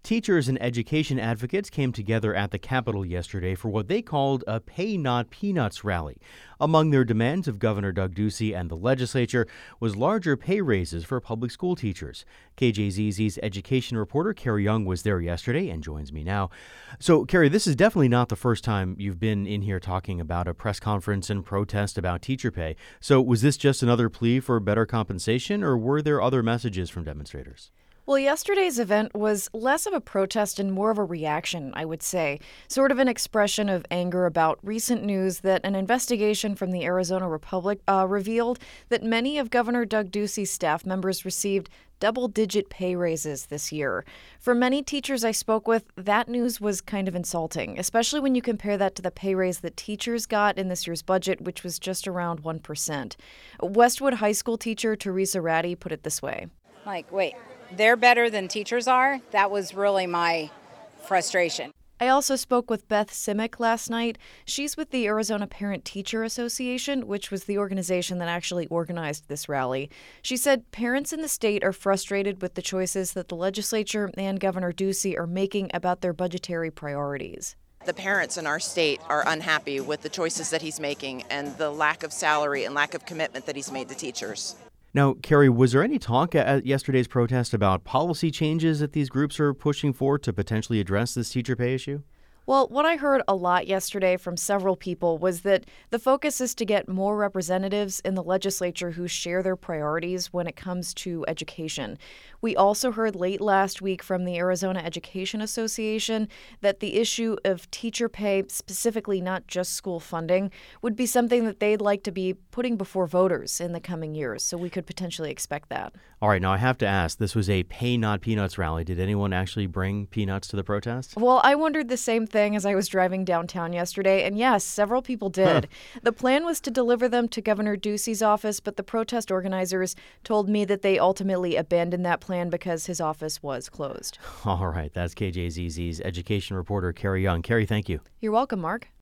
Teachers and education advocates came together at the Capitol yesterday for what they called a Pay Not Peanuts rally. Among their demands of Governor Doug Ducey and the legislature was larger pay raises for public school teachers. KJZZ's education reporter Carrie Young was there yesterday and joins me now. So, Carrie, this is definitely not the first time you've been in here talking about a press conference and protest about teacher pay. So was this just another plea for better compensation, or were there other messages from demonstrators? Well, yesterday's event was less of a protest and more of a reaction, I would say. Sort of an expression of anger about recent news that an investigation from the Arizona Republic revealed that many of Governor Doug Ducey's staff members received double-digit pay raises this year. For many teachers I spoke with, that news was kind of insulting, especially when you compare that to the pay raise that teachers got in this year's budget, which was just around 1%. Westwood High School teacher Teresa Ratty put it this way. Like, wait, they're better than teachers are? That was really my frustration. I also spoke with Beth Simic last night. She's with the Arizona Parent-Teacher Association, which was the organization that actually organized this rally. She said parents in the state are frustrated with the choices that the legislature and Governor Ducey are making about their budgetary priorities. The parents in our state are unhappy with the choices that he's making and the lack of salary and lack of commitment that he's made to teachers. Now, Carrie, was there any talk at yesterday's protest about policy changes that these groups are pushing for to potentially address this teacher pay issue? Well, what I heard a lot yesterday from several people was that the focus is to get more representatives in the legislature who share their priorities when it comes to education. We also heard late last week from the Arizona Education Association that the issue of teacher pay, specifically not just school funding, would be something that they'd like to be putting before voters in the coming years. So we could potentially expect that. All right, now I have to ask, this was a Pay Not Peanuts rally. Did anyone actually bring peanuts to the protest? Well, I wondered the same thing as I was driving downtown yesterday, and yes, several people did. The plan was to deliver them to Governor Ducey's office, but the protest organizers told me that they ultimately abandoned that plan because his office was closed. All right, that's KJZZ's education reporter Carrie Young. Carrie, thank you. You're welcome, Mark.